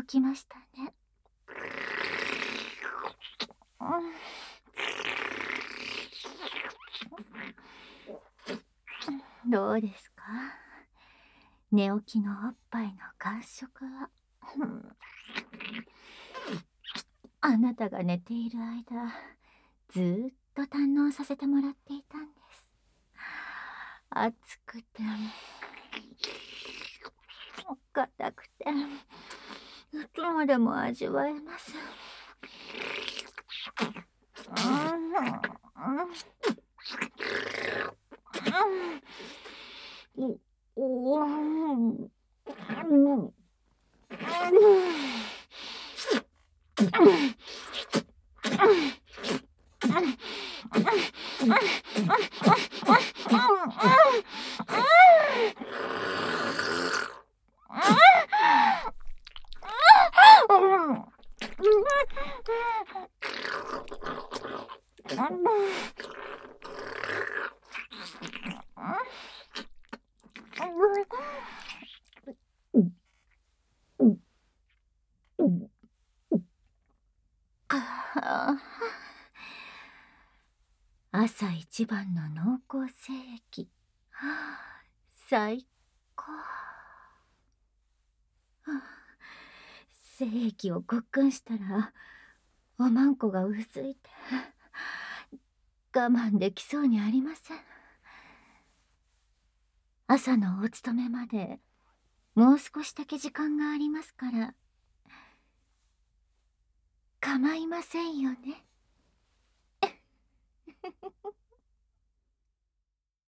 きましたね。どうですか、寝起きのおっぱいの感触は。あなたが寝ている間、ずーっと堪能させてもらっていたんです。熱くて、硬くて、いつまでも味わえます。朝一番の濃厚精液、最高。精液をごっくんしたらおまんこがうずいて我慢できそうにありません。朝のお勤めまでもう少しだけ時間がありますから構いませんよね。